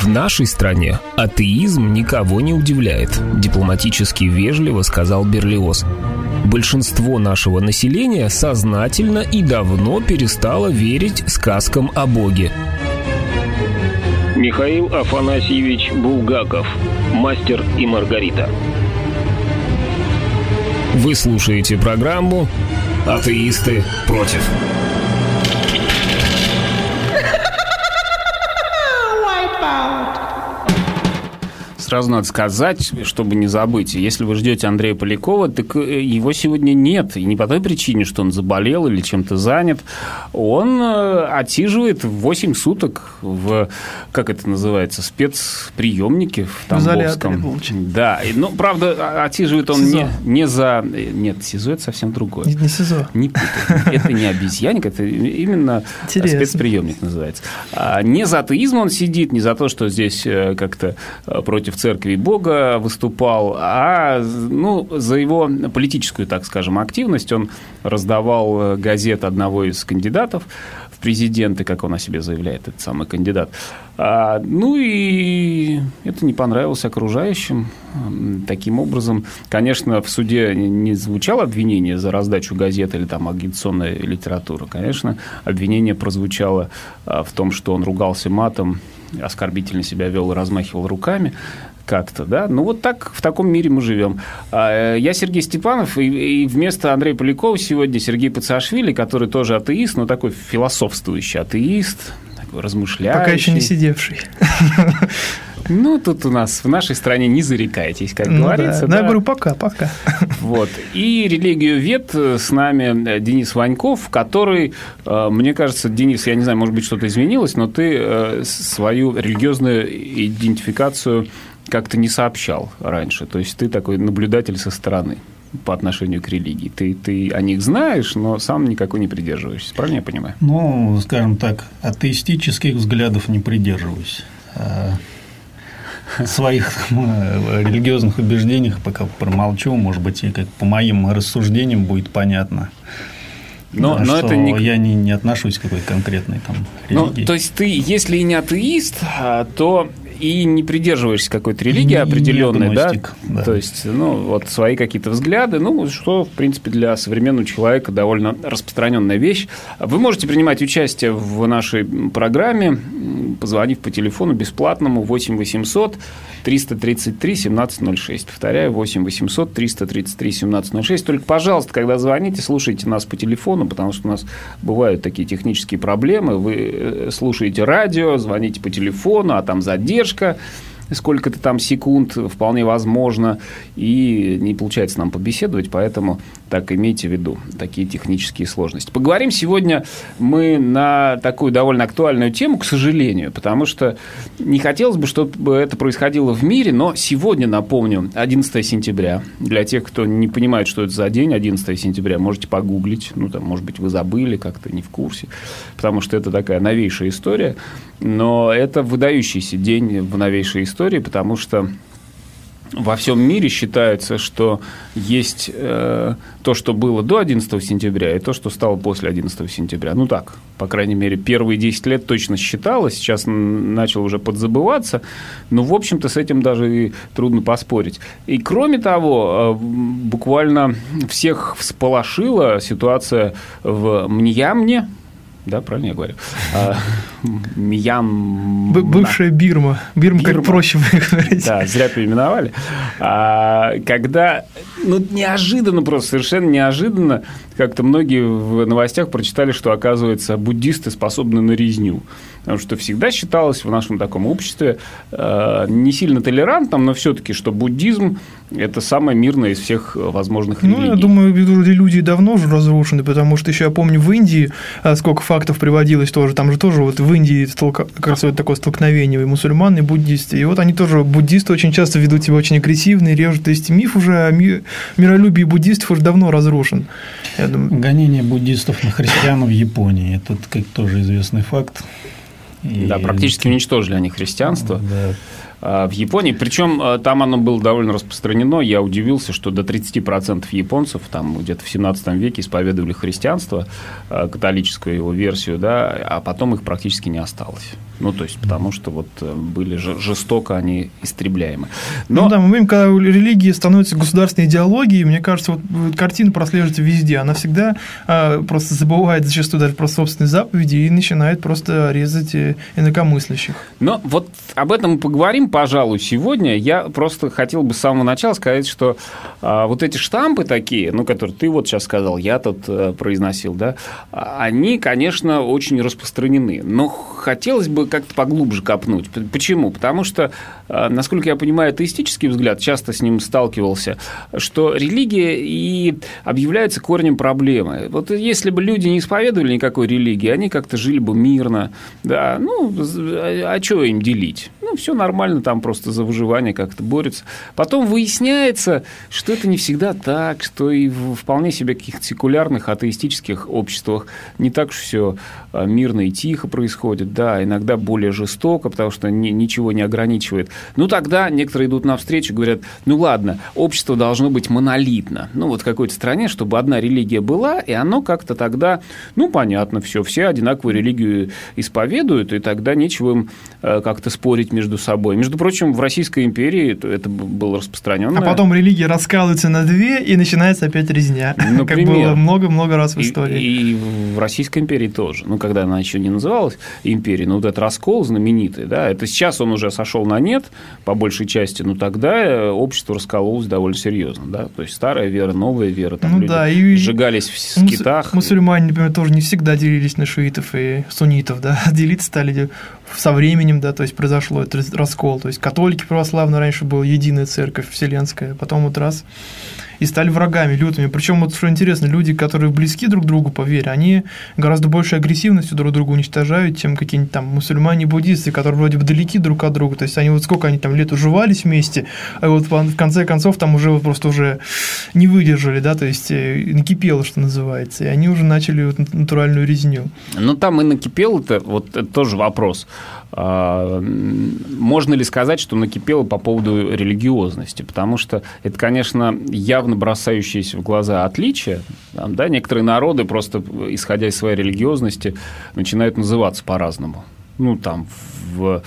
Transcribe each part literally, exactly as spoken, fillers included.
В нашей стране атеизм никого не удивляет, дипломатически вежливо сказал Берлиоз. Большинство нашего населения сознательно и давно перестало верить сказкам о Боге. Михаил Афанасьевич Булгаков. Мастер и Маргарита. Вы слушаете программу «Атеисты против». Сразу надо сказать, чтобы не забыть, если вы ждете Андрея Полякова, так его сегодня нет. И не по той причине, что он заболел или чем-то занят. Он отсиживает восемь суток в, как это называется, спецприемнике в Тамбовском. Да, ну, правда, отсиживает он не, не за... Нет, СИЗО – это совсем другое. Не, не СИЗО. Не путай. Это не обезьянник, это именно Интересно. Спецприемник называется. Не за атеизм он сидит, не за то, что здесь как-то против церкви и Бога выступал, а ну, за его политическую, так скажем, активность. Он раздавал газеты одного из кандидатов в президенты, как он о себе заявляет, этот самый кандидат. А, ну и это не понравилось окружающим. Таким образом, конечно, в суде не звучало обвинение за раздачу газет или там агитационная литература. Конечно, обвинение прозвучало в том, что он ругался матом, оскорбительно себя вел и размахивал руками как-то, да, ну вот так, в таком мире мы живем. Я Сергей Степанов, и вместо Андрея Полякова сегодня Сергей Пациашвили, который тоже атеист, но такой философствующий атеист, такой размышляющий. Пока еще не сидевший. Ну, тут у нас в нашей стране не зарекайтесь, как ну, говорится. Да. Да. Ну, я говорю, пока, пока. Вот. И религиовед с нами Денис Ваньков, который, мне кажется, Денис, я не знаю, может быть, что-то изменилось, но ты свою религиозную идентификацию как-то не сообщал раньше. То есть ты такой наблюдатель со стороны по отношению к религии. Ты, ты о них знаешь, но сам никакой не придерживаешься. Правильно я понимаю? Ну, скажем так, атеистических взглядов не придерживаюсь. Своих религиозных убеждениях пока промолчу, может быть, и как по моим рассуждениям будет понятно. Но, да, но это не... я не, не отношусь к какой-то конкретной там религии. Ну, то есть ты, если и не атеист, то и не придерживаешься какой-то религии определенной, да? да? То есть, ну, вот свои какие-то взгляды, ну, что, в принципе, для современного человека довольно распространенная вещь. Вы можете принимать участие в нашей программе, позвонив по телефону бесплатному восемь восемьсот триста тридцать три семнадцать ноль шесть. Повторяю, восемь восемьсот триста тридцать три семнадцать ноль шесть. Только, пожалуйста, когда звоните, слушайте нас по телефону, потому что у нас бывают такие технические проблемы. Вы слушаете радио, звоните по телефону, а там задержка. Сколько-то там секунд, вполне возможно, и не получается нам побеседовать, поэтому так имейте в виду такие технические сложности. Поговорим сегодня мы на такую довольно актуальную тему, к сожалению, потому что не хотелось бы, чтобы это происходило в мире, но сегодня, напомню, одиннадцатое сентября. Для тех, кто не понимает, что это за день, одиннадцатое сентября, можете погуглить, ну, там, может быть, вы забыли, как-то не в курсе, потому что это такая новейшая история, но это выдающийся день в новейшей истории, потому что во всем мире считается, что есть э, то, что было до одиннадцатого сентября, и то, что стало после одиннадцатого сентября. Ну так, по крайней мере, первые десять лет точно считалось, сейчас начало уже подзабываться, но, в общем-то, с этим даже и трудно поспорить. И, кроме того, буквально всех всполошила ситуация в Мьянме. Да, правильно я говорю? Мьям... Бывшая Бирма. Бирма, Бирма, как проще говорить. Да, зря переименовали. А, когда, ну, неожиданно просто, совершенно неожиданно, как-то многие в новостях прочитали, что, оказывается, буддисты способны на резню. Потому что всегда считалось в нашем таком обществе э, не сильно толерантным, но все-таки, что буддизм – это самое мирное из всих возможных религий. Ну, я думаю, религии давно уже разрушены, потому что еще я помню в Индии, сколько фактов приводилось тоже, там же тоже вот в Индии как раз вот такое столкновение и мусульман, и буддисты, и вот они тоже, буддисты очень часто ведут себя очень агрессивно и режут, то есть миф уже о миролюбии буддистов уже давно разрушен. Я думаю... Гонение буддистов на христиан в Японии, это как тоже известный факт. И... Да, практически уничтожили они христианство. Да. в Японии. Причем там оно было довольно распространено. Я удивился, что до тридцать процентов японцев там где-то в семнадцатом веке исповедовали христианство, католическую его версию, да, а потом их практически не осталось. Ну, то есть, потому что вот были жестоко они истребляемы. Но... Ну да, мы видим, когда религия становится государственной идеологией, мне кажется, вот картина прослеживается везде. Она всегда а, просто забывает зачастую даже про собственные заповеди и начинает просто резать инакомыслящих. Но вот об этом мы поговорим, пожалуй, сегодня. Я просто хотел бы с самого начала сказать, что а, вот эти штампы такие, ну, которые ты вот сейчас сказал, я тут а, произносил, да, они, конечно, очень распространены. Но хотелось бы как-то поглубже копнуть. Почему? Потому что, насколько я понимаю, атеистический взгляд, часто с ним сталкивался, что религия и объявляется корнем проблемы. Вот если бы люди не исповедовали никакой религии, они как-то жили бы мирно, да, ну, а что им делить? Ну, все нормально, там просто за выживание как-то борются. Потом выясняется, что это не всегда так, что и в вполне себе каких-то секулярных атеистических обществах не так уж все мирно и тихо происходит, да, иногда более жестоко, потому что ни, ничего не ограничивает. Ну, тогда некоторые идут навстречу и говорят, ну, ладно, общество должно быть монолитно. Ну, вот в какой-то стране, чтобы одна религия была, и оно как-то тогда, ну, понятно, все, все одинаковую религию исповедуют, и тогда нечего им как-то спорить между собой. Между прочим, в Российской империи это было распространено. А потом религия раскалывается на две, и начинается опять резня. Например, как было много-много раз в истории. И, и в Российской империи тоже. Ну, когда она еще не называлась империей, но вот этот раскол знаменитый, да, это сейчас он уже сошел на нет, по большей части, но тогда общество раскололось довольно серьезно, да, то есть старая вера, новая вера, там ну, люди да, и сжигались в скитах. Мусульмане, например, тоже не всегда делились на шиитов и суннитов, да, делиться стали со временем, да, то есть произошло этот раскол, то есть католики православные раньше была единая церковь вселенская, потом вот раз и стали врагами лютыми. Причем, вот что интересно, люди, которые близки друг к другу по вере, они гораздо большей агрессивностью друг друга уничтожают, чем какие-нибудь там мусульмане и буддисты, которые вроде бы далеки друг от друга. То есть они вот сколько они там лет уживались вместе, а вот в конце концов там уже вот просто уже не выдержали, да, то есть накипело, что называется, и они уже начали вот натуральную резню. Ну там и накипело, это вот это тоже вопрос. Можно ли сказать, что накипело по поводу религиозности? Потому что это, конечно, явно бросающиеся в глаза отличия. Там, да, некоторые народы, просто исходя из своей религиозности, начинают называться по-разному. Ну, там, в,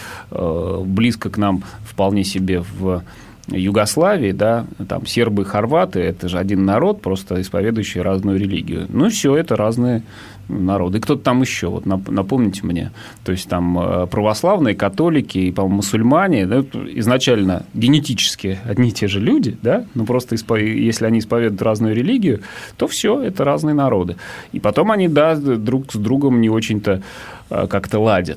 близко к нам вполне себе в Югославии, да, там сербы и хорваты, это же один народ, просто исповедующий разную религию. Ну, все это разные народы. И кто-то там еще, вот напомните мне, то есть там православные, католики и, по-моему, мусульмане, да, изначально генетически одни и те же люди, да, но просто если они исповедуют разную религию, то все, это разные народы. И потом они, да, друг с другом не очень-то как-то ладят.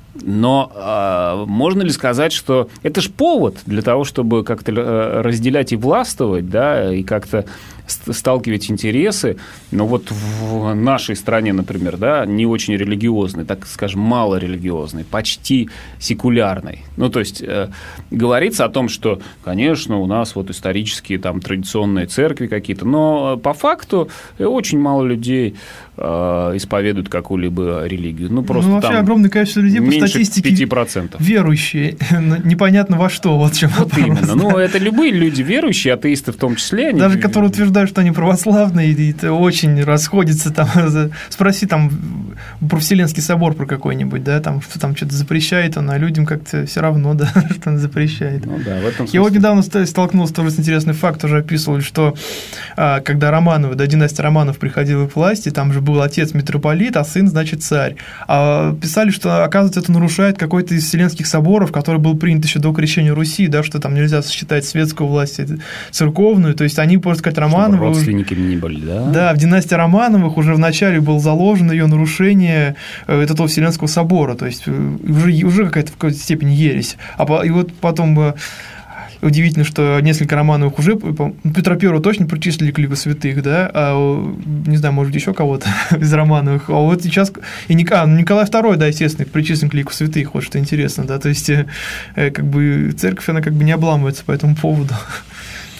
Но э, можно ли сказать, что это же повод для того, чтобы как-то разделять и властвовать, да, и как-то сталкивать интересы, но вот в нашей стране, например, да, не очень религиозной, так скажем, малорелигиозной, почти секулярной. Ну, то есть, э, говорится о том, что, конечно, у нас вот исторические там традиционные церкви какие-то, но по факту очень мало людей э, исповедуют какую-либо религию. Ну, просто ну, вообще там огромное количество людей по меньше статистике пяти процентов. Верующие, непонятно во что. Вот, в чем вот именно. Ну, это любые люди верующие, атеисты в том числе. Они... Даже которые утверждают, что они православные, и это очень расходится. Там, спроси там про Вселенский собор про какой-нибудь, да, там, что там что-то запрещает он, а людям как-то все равно, да, что он запрещает. Ну, да, в этом смысле. Я вот недавно столкнулся тоже с интересным фактом, уже описывали, что когда Романовы, да, династия Романов приходила к власти, там же был отец митрополит, а сын, значит, царь. А писали, что, оказывается, это нарушает какой-то из Вселенских соборов, который был принят еще до крещения Руси, да, что там нельзя сочетать светскую власть и церковную, то есть они, можно сказать, Романовы... Родственниками не были, да? Да, в династии Романовых уже вначале было заложено ее нарушение этого Вселенского собора, то есть уже, уже какая-то в какой-то степени ересь. А и вот потом... Удивительно, что несколько Романовых уже, Петра Первого точно причислили к лику святых, да, а, не знаю, может быть, еще кого-то из Романовых, а вот сейчас и Николай Второй, да, естественно, причислен к лику святых, вот что интересно, да, то есть как бы церковь, она как бы не обламывается по этому поводу.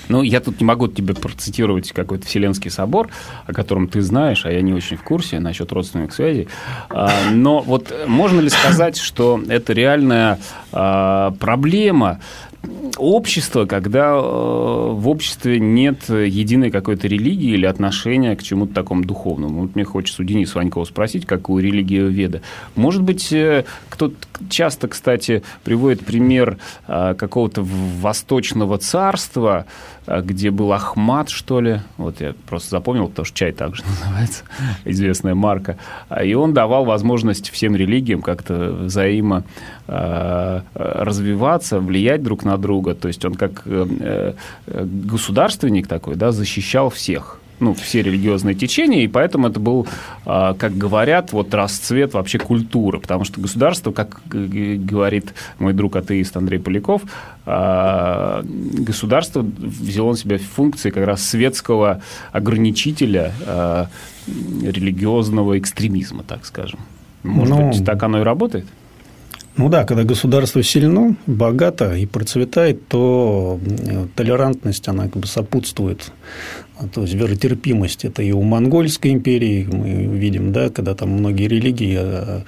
Ну, я тут не могу тебе процитировать какой-то Вселенский собор, о котором ты знаешь, а я не очень в курсе насчет родственных связей. Но вот можно ли сказать, что это реальная проблема общества, когда э, в обществе нет единой какой-то религии или отношения к чему-то такому духовному? Вот мне хочется у Дениса Ванькова спросить, какую религию Веда. Может быть, э, кто-то часто, кстати, приводит пример э, какого-то восточного царства, э, где был Ахмат, что ли. Вот я просто запомнил, потому что чай также называется, известная марка. И он давал возможность всем религиям как-то взаимо э, развиваться, влиять друг на друга. То есть он как э, государственник такой, да, защищал всех, ну, все религиозные течения, и поэтому это был, э, как говорят, вот расцвет вообще культуры, потому что государство, как говорит мой друг атеист Андрей Поляков, э, государство взяло на себя функции как раз светского ограничителя э, религиозного экстремизма, так скажем. Может ну... быть, так оно и работает? Ну да, когда государство сильно, богато и процветает, то толерантность, она как бы сопутствует. То есть веротерпимость. Это и у Монгольской империи мы видим, да, когда там многие религии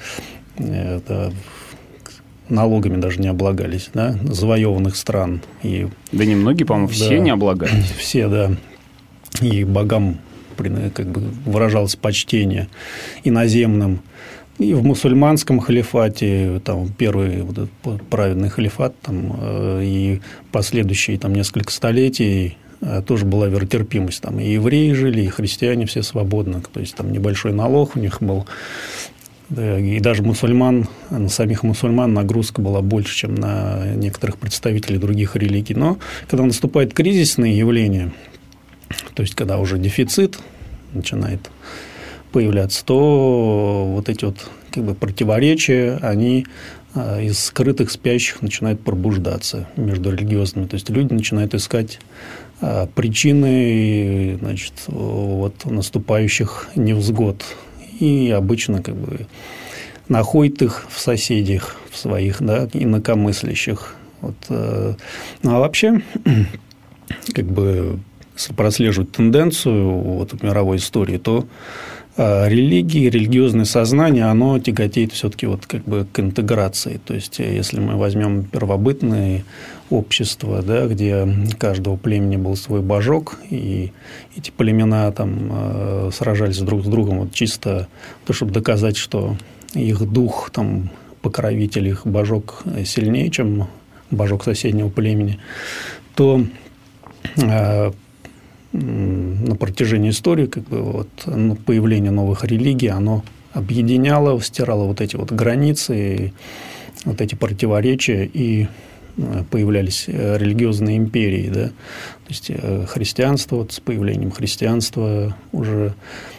это, налогами даже не облагались, да, завоеванных стран. И, да не многие, по-моему, все да, не облагались. Все, да. И богам как бы выражалось почтение иноземным. И в мусульманском халифате, там, первый вот этот праведный халифат, там, и последующие там, несколько столетий тоже была веротерпимость. Там и евреи жили, и христиане все свободно. То есть, там небольшой налог у них был. Да, и даже мусульман, на самих мусульман нагрузка была больше, чем на некоторых представителей других религий. Но когда наступают кризисные явления, то есть, когда уже дефицит начинает появляться, то вот эти вот как бы противоречия, они из скрытых спящих начинают пробуждаться между религиозными. То есть люди начинают искать причины, значит, вот, наступающих невзгод. И обычно как бы находят их в соседях, в своих, да, инакомыслящих. Вот. Ну, а вообще, как бы, если прослеживать тенденцию вот, в мировой истории, то религии, религиозное сознание, оно тяготеет все-таки вот как бы к интеграции. То есть, если мы возьмем первобытные общества, да, где у каждого племени был свой божок, и эти племена там сражались друг с другом вот чисто, то, чтобы доказать, что их дух, там, покровитель, их божок сильнее, чем божок соседнего племени, то на протяжении истории как бы, вот, появление новых религий, оно объединяло, стирало вот эти вот границы, вот эти противоречия, и появлялись религиозные империи. Да? То есть христианство, вот, с появлением христианства уже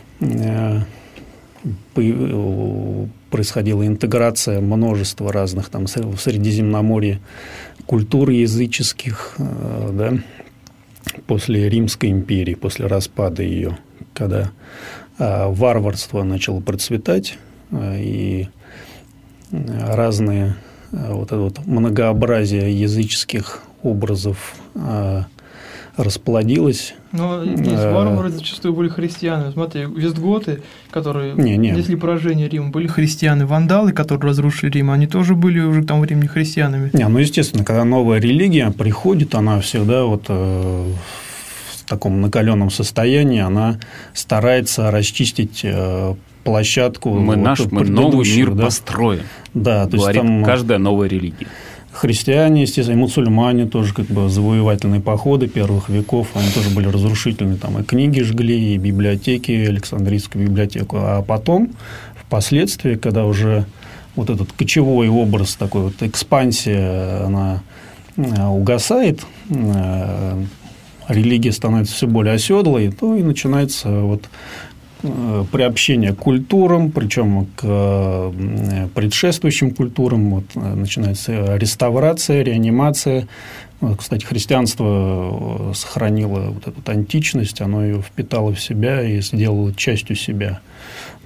происходила интеграция множества разных там, в Средиземноморье культур языческих, да? После Римской империи, после распада ее, когда варварство начало процветать, и разные вот это вот многообразие языческих образов расплодилось. Но здесь варвары зачастую были христиане. Смотри, вестготы, которые не, не. несли поражение Рима, были христианы. Вандалы, которые разрушили Рим, они тоже были уже к тому времени христианами. Не, ну, естественно, когда новая религия приходит, она всегда вот э, в таком накаленном состоянии, она старается расчистить э, площадку. Мы, вот, наш, мы новый мир да? построим, да, то говорит есть там каждая новая религия. Христиане, естественно, и мусульмане тоже как бы завоевательные походы первых веков, они тоже были разрушительны. Там и книги жгли, и библиотеки, Александрийскую библиотеку. А потом, впоследствии, когда уже вот этот кочевой образ, такой вот экспансия, она угасает, религия становится все более оседлой, то и начинается вот приобщение к культурам, причем к предшествующим культурам. Вот, начинается реставрация, реанимация. Вот, кстати, христианство сохранило вот эту античность, оно ее впитало в себя и сделало частью себя.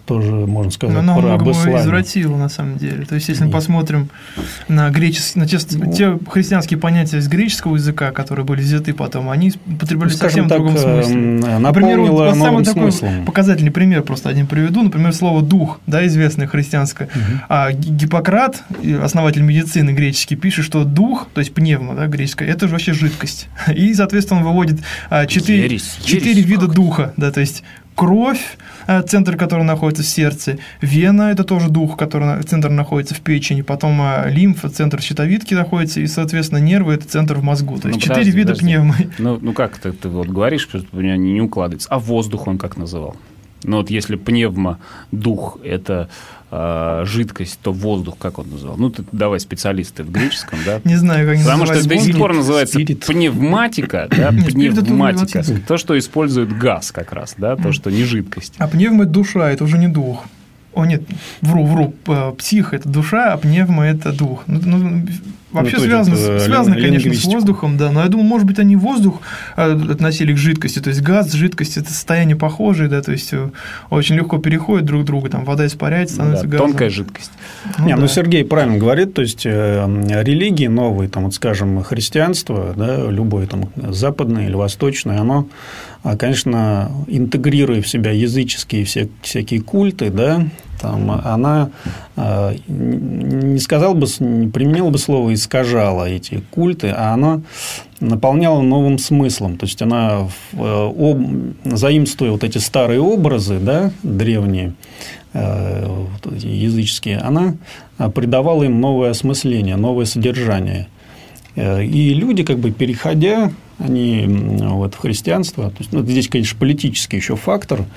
тоже, можно сказать, Но про об исламе. извратило, на самом деле. То есть, если мы посмотрим на, греческий, на те, ну, те христианские понятия из греческого языка, которые были взяты потом, они употреблялись ну, совсем в другом смысле. Например, вот самый такой смыслом. Показательный пример просто один приведу. Например, слово «дух», да, известное христианское. Угу. А Гиппократ, основатель медицины греческий, пишет, что дух, то есть пневма, да, греческое, это же вообще жидкость. И, соответственно, он выводит четыре, ересь, четыре ересь, вида духа, да, то есть кровь, центр, который находится в сердце, вена – это тоже дух, который центр находится в печени, потом лимфа, центр щитовидки находится, и, соответственно, нервы – это центр в мозгу. То есть четыре ну, вида подожди. пневмы. Ну, ну как ты, ты вот говоришь, что у меня не укладывается. А воздух он как называл? Ну, вот если пневма, дух – это э, жидкость, то воздух как он называл? Ну, ты давай специалисты в греческом, да? Не знаю, как Потому что это до сих пор называется Спирит. пневматика, да, пневматика. То, что использует газ как раз, да, то, что не жидкость. А пневма – это душа, это уже не дух. О, нет, вру, вру. Псих – это душа, а пневма – это дух. Ну, ну, вообще ну, связано, связано конечно, с воздухом, да. Но я думаю, может быть, они воздух относили к жидкости. То есть газ, жидкость – это состояние похожее, да, то есть очень легко переходят друг к другу. Там вода испаряется, становится да, газом. Тонкая жидкость. Ну, Не, да. ну Сергей правильно говорит, то есть религии новые, там, вот, скажем, христианство, да, любое там западное или восточное, оно, конечно, интегрируя в себя языческие все, всякие культы, да, там, она э, не сказал бы, не применила бы слово «искажала» эти культы, а она наполняла новым смыслом. То есть, она, э, об, заимствуя вот эти старые образы, да, древние, э, языческие, она придавала им новое осмысление, новое содержание. И люди, как бы переходя, они вот, в христианство, то есть, ну, здесь, конечно, политический еще фактор, э,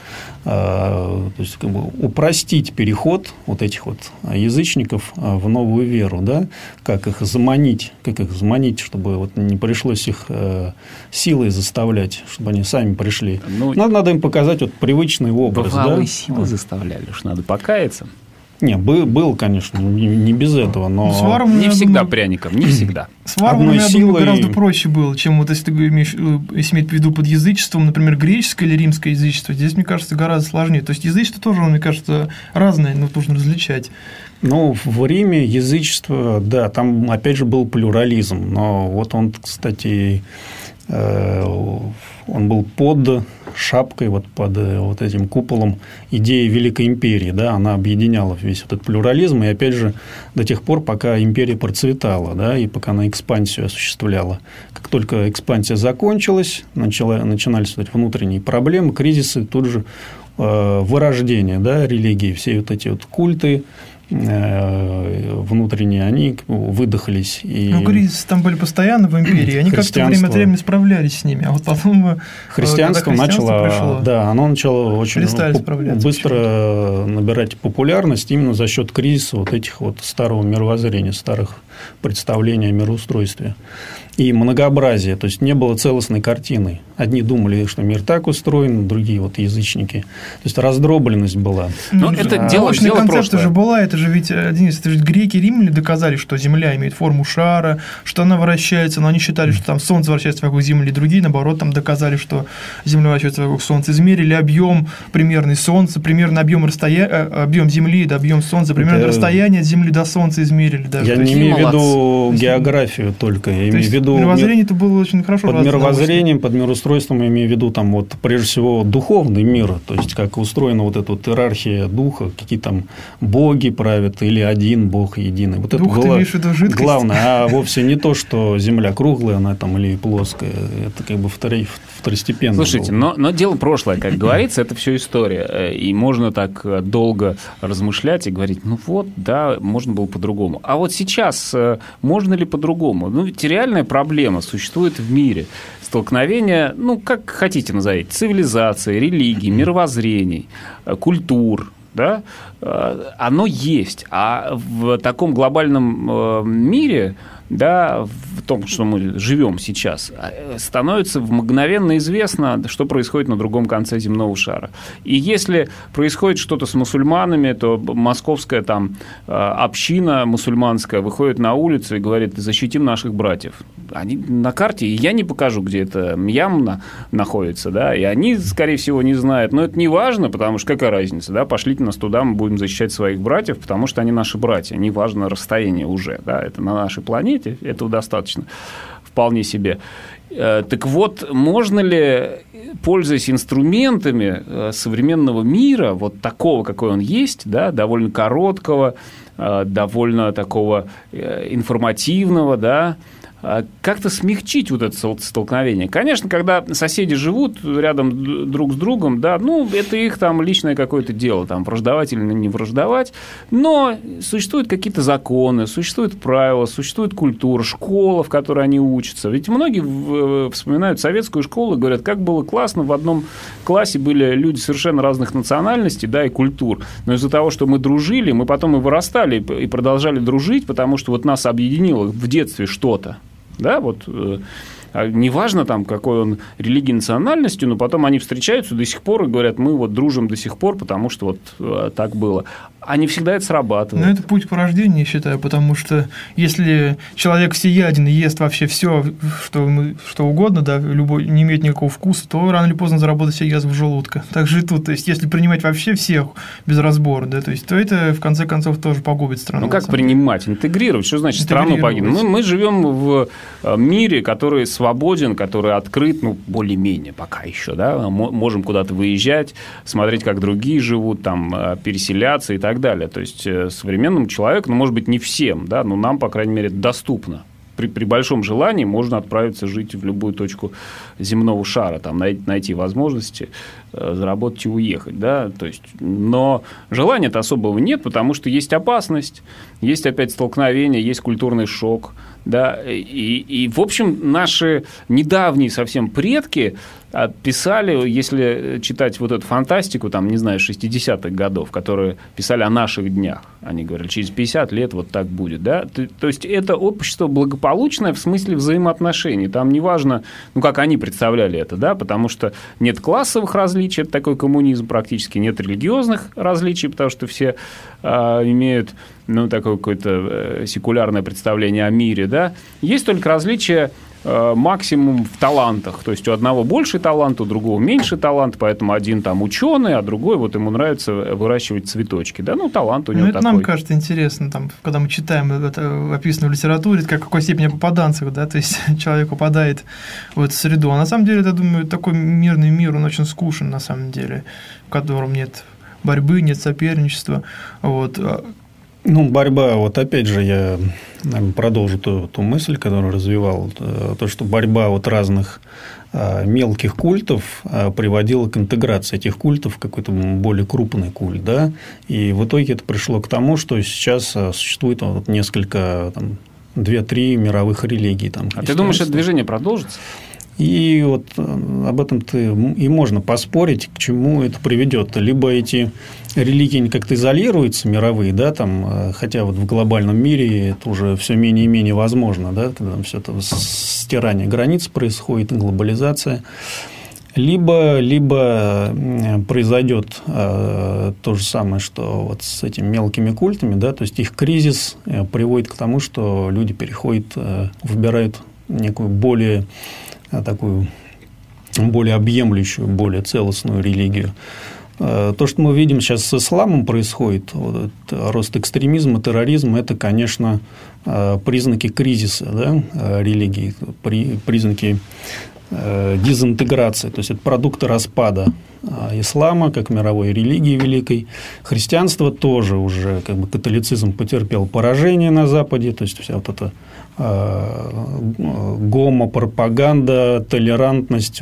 то есть, как бы упростить переход вот этих вот язычников в новую веру, да, как их заманить, как их заманить, чтобы вот не пришлось их э, силой заставлять, чтобы они сами пришли. Ну, надо, надо им показать вот привычный образ. Бывалые да? силы вот. Заставляли, уж надо покаяться. Не, был, был, конечно, не, не без этого, но... С варварами, не всегда думаю, пряником, не всегда. С варварами, я силой... думаю, гораздо проще было, чем вот если ты имеешь, если иметь в виду под язычеством, например, греческое или римское язычество. Здесь, мне кажется, гораздо сложнее. То есть, язычество тоже, мне кажется, разное, но нужно различать. Ну, в Риме язычество, да, там, опять же, был плюрализм, но вот он, кстати, он был под шапкой, вот под вот этим куполом идеи Великой империи, да, она объединяла весь вот этот плюрализм, и, опять же, до тех пор, пока империя процветала, да, и пока она экспансию осуществляла. Как только экспансия закончилась, начала, начинались вот эти внутренние проблемы, кризисы, тут же э, вырождение, да, религии, все вот эти вот культы внутренние, они выдохлись. И... Ну, кризисы там были постоянно в империи, они как-то время от времени справлялись с ними, а вот потом христианство, христианство начало, пришло, да, оно начало очень быстро почему-то. набирать популярность именно за счет кризиса вот этих вот старого мировоззрения, старых представлений о мироустройстве. И многообразие, то есть не было целостной картины. Одни думали, что мир так устроен, другие вот язычники. То есть раздробленность была. Но ну, это а, дело, дело концепция же была, это же ведь, Денис, это же греки, римляне доказали, что Земля имеет форму шара, что она вращается, но они считали, что там Солнце вращается вокруг Земли, другие, наоборот, там доказали, что Земля вращается вокруг Солнца. Измерили объем примерный Солнца, примерно объем, расстоя... объем Земли, да, объем Солнца, примерно это... расстояние от Земли до Солнца измерили. Даже. Я не имею в виду географию только, я имею в виду мировоззрение-то было очень хорошо. Под мировоззрением, под мироустройством я имею в виду там вот прежде всего духовный мир, то есть как устроена вот эта вот иерархия духа, какие там боги правят или один бог единый. Вот Дух, это было главное, а вовсе не то, что Земля круглая, она там или плоская, это как бы второстепенно. Слушайте, но, но дело прошлое, как говорится, это все история, и можно так долго размышлять и говорить, ну вот, да, можно было по-другому. А вот сейчас можно ли по-другому? Ну ведь реальная проблема существует в мире. Столкновение, ну, как хотите назовите, цивилизации, религий, мировоззрений, культур, да, оно есть. А в таком глобальном мире да, в том, что мы живем сейчас, становится мгновенно известно, что происходит на другом конце земного шара. И если происходит что-то с мусульманами, то московская там община мусульманская выходит на улицу и говорит: защитим наших братьев. Они на карте, и я не покажу, где это Мьянма находится, да, и они, скорее всего, не знают. Но это не важно, потому что какая разница, да, пошлите нас туда, мы будем защищать своих братьев, потому что они наши братья, не важно расстояние уже, да, это на нашей планете. Этого достаточно, вполне себе. Так вот, можно ли, пользуясь инструментами современного мира, вот такого, какой он есть, да, довольно короткого, довольно такого информативного, да, как-то смягчить вот это столкновение? Конечно, когда соседи живут рядом друг с другом, да, ну, это их там личное какое-то дело, там, враждовать или не враждовать, но существуют какие-то законы, существуют правила, существует культура, школа, в которой они учатся. Ведь многие вспоминают советскую школу и говорят, как было классно, в одном классе были люди совершенно разных национальностей, да, и культур, но из-за того, что мы дружили, мы потом и вырастали, и продолжали дружить, потому что вот нас объединило в детстве что-то. Да, вот э, неважно там, какой он религии, национальностью, но потом они встречаются до сих пор и говорят, мы вот дружим до сих пор, потому что вот э, так было. А не всегда это срабатывает. Но это путь по рождению, я считаю, потому что если человек всеяден и ест вообще все, что, мы, что угодно, да, любой, не имеет никакого вкуса, то рано или поздно заработает себе язва желудка. Так же и тут. То есть, если принимать вообще всех без разбора, да, то, есть, то это, в конце концов, тоже погубит страну. Ну, как принимать? Интегрировать? Что значит страну погибнуть? Мы, мы живем в мире, который свободен, который открыт, ну, более-менее пока еще, да, можем куда-то выезжать, смотреть, как другие живут, там, переселяться и так далее. далее. То есть, современному человеку, ну, может быть, не всем, да, но нам, по крайней мере, это доступно. При, при большом желании можно отправиться жить в любую точку земного шара, там, найти, найти возможности, заработать и уехать. Да? То есть, но желания-то особого нет, потому что есть опасность, есть опять столкновение, есть культурный шок. Да? И, и, в общем, наши недавние совсем предки писали, если читать вот эту фантастику, там, не знаю, шестидесятых годов, которые писали о наших днях, они говорили, через пятьдесят лет вот так будет, да, то, то есть это общество благополучное в смысле взаимоотношений, там неважно, ну, как они представляли это, да, потому что нет классовых различий, это такой коммунизм практически, нет религиозных различий, потому что все а, имеют, ну, такое какое-то секулярное представление о мире, да, есть только различия максимум в талантах. То есть у одного больше талант, у другого меньше талант, поэтому один там ученый, а другой вот ему нравится выращивать цветочки. Да, ну, талант у него ну, это такой. Нам кажется интересно, там, когда мы читаем это описано в литературе, как в какой степени попаданцев, да, то есть человек попадает в эту среду. А на самом деле, я думаю, такой мирный мир, он очень скучен, на самом деле, в котором нет борьбы, нет соперничества. Вот. Ну, борьба, вот опять же, я, наверное, продолжу ту, ту мысль, которую развивал, то, что борьба вот разных мелких культов приводила к интеграции этих культов в какой-то более крупный культ, да, и в итоге это пришло к тому, что сейчас существует вот несколько, там, две-три мировых религий. Там, а ты думаешь, это движение продолжится? И вот об этом-то и можно поспорить, к чему это приведет. Либо эти религии как-то изолируются, мировые, да, там, хотя вот в глобальном мире это уже все менее и менее возможно, да, когда все это стирание границ происходит, глобализация. Либо, либо произойдет то же самое, что вот с этими мелкими культами, да, то есть их кризис приводит к тому, что люди переходят, выбирают некую более такую более объемлющую, более целостную религию. То, что мы видим сейчас с исламом происходит, вот рост экстремизма, терроризма, это, конечно, признаки кризиса, да, религии, признаки дезинтеграции, то есть это продукты распада ислама как мировой религии великой. Христианство тоже уже, как бы, католицизм потерпел поражение на Западе, то есть вся вот эта гомопропаганда, толерантность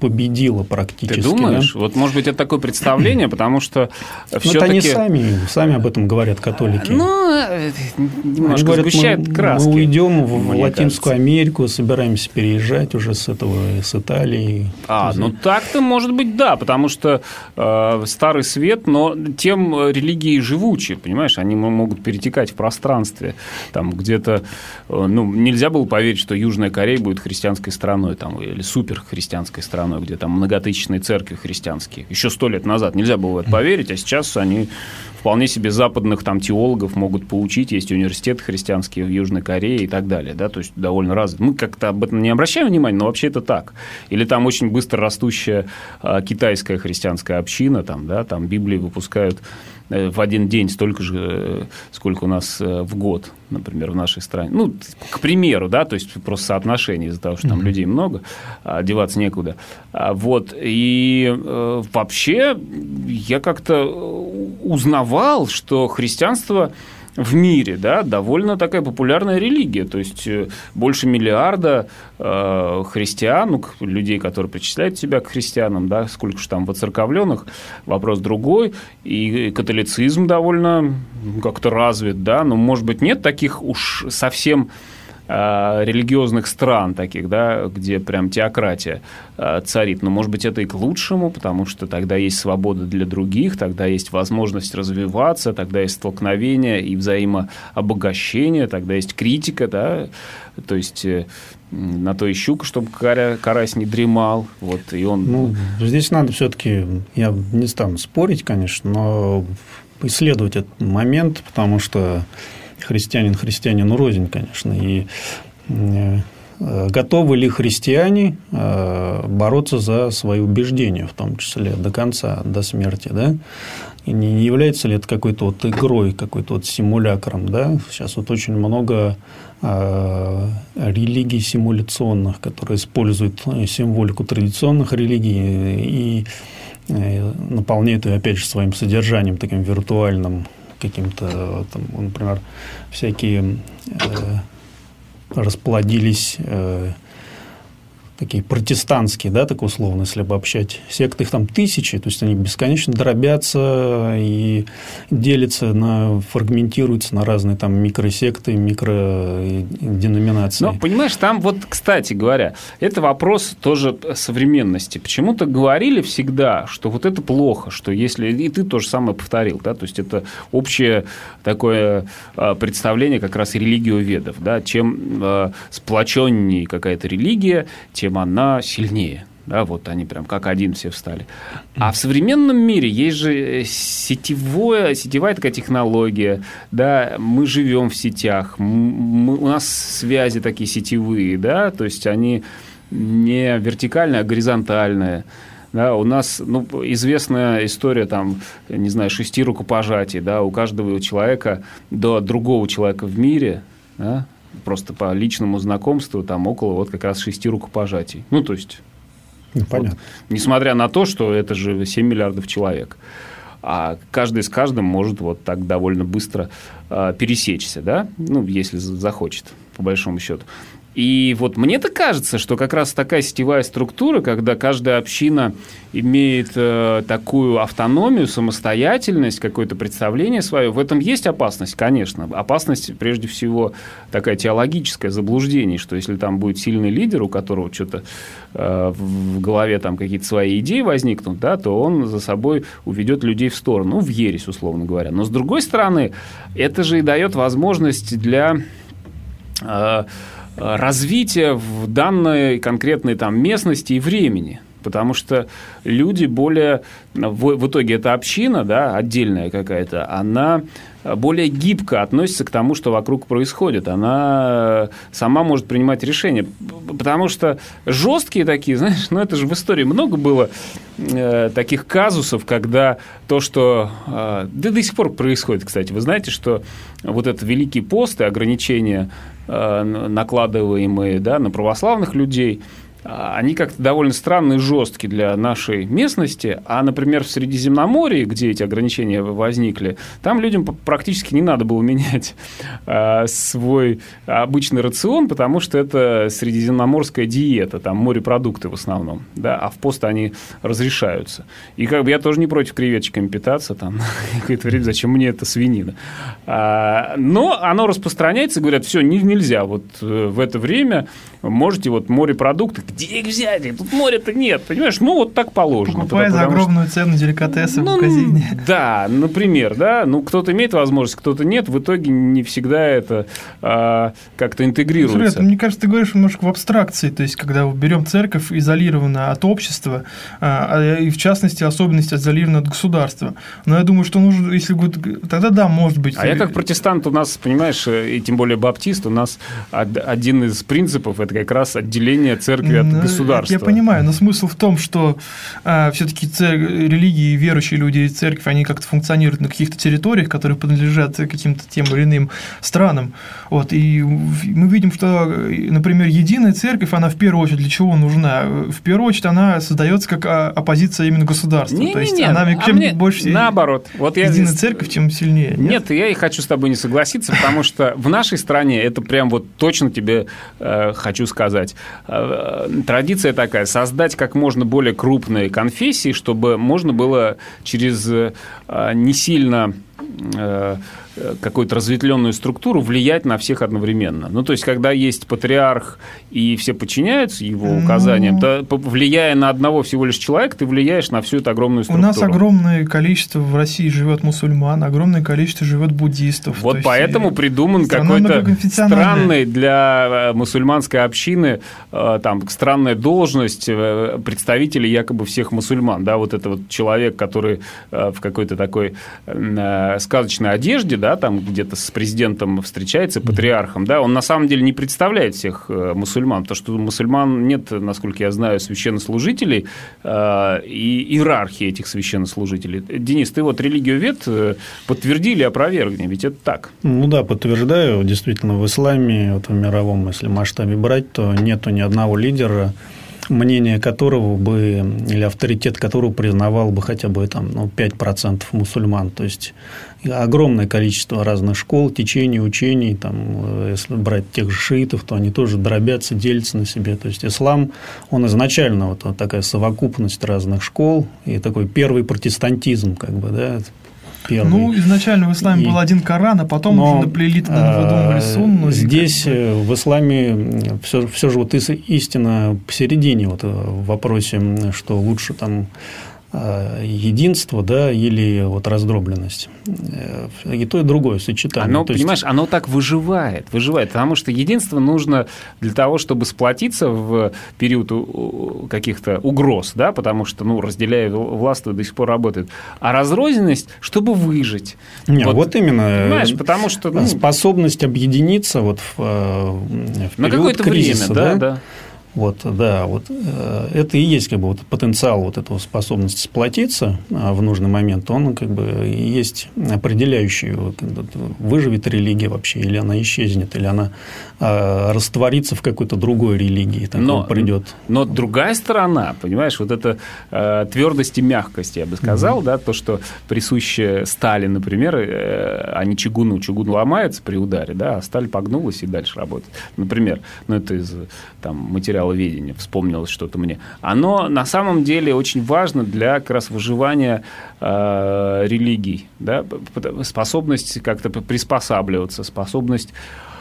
победила практически. Ты думаешь? Да? Вот, может быть, это такое представление, потому что все-таки... Вот они сами, сами об этом говорят, католики. Ну, немножко говорят, сгущают мы, краски. Мы уйдем в Латинскую кажется. Америку, собираемся переезжать уже с этого, с Италии. А, ну так-то, может быть, да, потому что э, Старый Свет, но тем религии живучи, понимаешь, они могут перетекать в пространстве. Там где-то, э, ну, нельзя было поверить, что Южная Корея будет христианской страной, там, или суперхристианской страной, где там многотысячные церкви христианские. Еще сто лет назад нельзя было в это поверить, а сейчас они вполне себе западных там теологов могут поучить, есть университеты христианские в Южной Корее и так далее, да, то есть довольно развит. Мы как-то об этом не обращаем внимания, но вообще это так. Или там очень быстро растущая а, китайская христианская община, там, да, там Библии выпускают в один день столько же, сколько у нас в год, например, в нашей стране. Ну, к примеру, да, то есть просто соотношение из-за того, что там mm-hmm. людей много, деваться некуда. Вот, и э, вообще я как-то узнавал, что христианство в мире, да, довольно такая популярная религия, то есть больше миллиарда э, христиан, ну, людей, которые причисляют себя к христианам, да, сколько же там воцерковленных, вопрос другой, и католицизм довольно как-то развит, да, но, может быть, нет таких уж совсем религиозных стран таких, да, где прям теократия царит. Но, может быть, это и к лучшему, потому что тогда есть свобода для других, тогда есть возможность развиваться, тогда есть столкновение и взаимообогащение, тогда есть критика, да, то есть на то и щука, чтобы каря, карась не дремал. Вот, и он... Ну, здесь надо все-таки, я не стану спорить, конечно, но исследовать этот момент, потому что христианин христианину рознь, конечно. И готовы ли христиане бороться за свои убеждения, в том числе до конца, до смерти, да? И не является ли это какой-то вот игрой, какой-то вот симулякром, да? Сейчас вот очень много религий симуляционных, которые используют символику традиционных религий и наполняют ее, опять же, своим содержанием таким виртуальным, каким-то, там, например, всякие э, расплодились э, такие протестантские, да, так условно, если обобщать, секты, их там тысячи, то есть они бесконечно дробятся и делятся, на, фрагментируются на разные там микросекты, микроденоминации. Ну, понимаешь, там вот, кстати говоря, это вопрос тоже современности. Почему-то говорили всегда, что вот это плохо, что если... И ты то же самое повторил, да, то есть это общее такое представление как раз религиоведов, да, чем сплоченнее какая-то религия, тем она сильнее. Да, вот они прям как один все встали. А в современном мире есть же сетевое, сетевая такая технология. Да, мы живем в сетях, мы, у нас связи такие сетевые, да, то есть они не вертикальные, а горизонтальные. Да, у нас, ну, известная история, там, не знаю, шести рукопожатий, да, у каждого человека до другого человека в мире, да, просто по личному знакомству, там около вот как раз шести рукопожатий. Ну, то есть, ну, понятно. Вот, несмотря на то, что это же семь миллиардов человек, а каждый с каждым может вот так довольно быстро э, пересечься, да, ну, если захочет, по большому счету. И вот мне-то кажется, что как раз такая сетевая структура, когда каждая община имеет э, такую автономию, самостоятельность, какое-то представление свое, в этом есть опасность, конечно. Опасность, прежде всего, такая теологическая, заблуждение, что если там будет сильный лидер, у которого что-то э, в голове там какие-то свои идеи возникнут, да, то он за собой уведет людей в сторону, ну, в ересь, условно говоря. Но, с другой стороны, это же и дает возможность для... Э, развития в данной конкретной там местности и времени. Потому что люди более... В, в итоге эта община, да, отдельная какая-то, она более гибко относится к тому, что вокруг происходит. Она сама может принимать решения. Потому что жесткие такие, знаешь, ну это же в истории много было э, таких казусов, когда то, что... Э, да до сих пор происходит, кстати. Вы знаете, что вот этот Великий пост и ограничения, э, накладываемые, да, на православных людей, они как-то довольно странные, жесткие для нашей местности, а, например, в Средиземноморье, где эти ограничения возникли, там людям практически не надо было менять а, свой обычный рацион, потому что это средиземноморская диета, там морепродукты в основном, да, а в пост они разрешаются. И как бы я тоже не против креветочками питаться, там, какое-то время, зачем мне эта свинина. А, но оно распространяется, говорят, все, не, нельзя, вот в это время можете вот морепродукты, где их взять? Тут моря-то нет, понимаешь? Ну, вот так положено. Покупая за огромную что... цену деликатесы ну, в магазине. Да, например, да. Ну, кто-то имеет возможность, кто-то нет. В итоге не всегда это а, как-то интегрируется. Смотри, мне кажется, ты говоришь немножко в абстракции. То есть, когда берем церковь, изолированно от общества, а, и в частности, особенности изолирована от государства. Но я думаю, что нужно, если тогда да, может быть. А я как протестант у нас, понимаешь, и тем более баптист, у нас один из принципов – это как раз отделение церкви от государства. Я понимаю, но смысл в том, что а, все-таки цер... религии, верующие люди и церковь, они как-то функционируют на каких-то территориях, которые принадлежат каким-то тем или иным странам. Вот, и мы видим, что, например, единая церковь, она в первую очередь для чего нужна? В первую очередь она создается как оппозиция именно государству. Не, То есть не, она а чем мне больше наоборот. Вот я единая здесь... церковь, чем сильнее. Нет? Нет, я и хочу с тобой не согласиться, потому что в нашей стране это прям вот точно тебе э, хочу сказать. Э, традиция такая, создать как можно более крупные конфессии, чтобы можно было через э, не сильно э, какую-то разветвленную структуру влиять на всех одновременно. Ну, то есть, когда есть патриарх, и все подчиняются его указаниям, ну, то, влияя на одного всего лишь человека, ты влияешь на всю эту огромную структуру. У нас огромное количество в России живет мусульман, огромное количество живет буддистов. Вот поэтому придуман какой-то странный для мусульманской общины там, странная должность представителей якобы всех мусульман. Да, вот это вот человек, который в какой-то такой сказочной одежде, да, там где-то с президентом встречается, патриархом, да, он на самом деле не представляет всех мусульман, потому что у мусульман нет, насколько я знаю, священнослужителей э, и иерархии этих священнослужителей. Денис, ты вот религиовед, подтверди или опровергни, ведь это так. Ну да, подтверждаю, действительно, в исламе, вот в мировом, если масштабе брать, то нету ни одного лидера, мнение которого бы, или авторитет которого признавал бы хотя бы там, ну, пять процентов мусульман. То есть, огромное количество разных школ, течений, учений. Там, если брать тех же шиитов, то они тоже дробятся, делятся на себе. То есть, ислам, он изначально вот, вот такая совокупность разных школ и такой первый протестантизм, как бы, да, первый. Ну, изначально в исламе и... был один Коран, а потом Но, уже наплели, выдумывали сунну. Здесь в исламе все, все же вот истина посередине вот в вопросе, что лучше там единство, да, или вот раздробленность. И то, и другое сочетание. Оно, то понимаешь, есть... оно так выживает, выживает, потому что единство нужно для того, чтобы сплотиться в период каких-то угроз, да, потому что, ну, разделяя властвует, до сих пор работает. А разрозненность, чтобы выжить. Не, вот, вот именно. Понимаешь, потому что... Ну, способность объединиться вот в, в на какое-то кризиса, время, да, да, да. Вот, да, вот это и есть как бы вот потенциал вот этого способности сплотиться в нужный момент, он как бы есть определяющий, выживет религия вообще, или она исчезнет, или она растворится в какой-то другой религии, но придет. Но другая сторона, понимаешь, вот это э, твердость и мягкость, я бы сказал, угу. да, то, что присуще стали, например, э, а не чугуну, чугун ломается при ударе, да, а сталь погнулась и дальше работает, например, ну это из там материала ведения, вспомнилось что-то мне. Оно на самом деле очень важно для как раз выживания э, религий, да? Способность как-то приспосабливаться, способность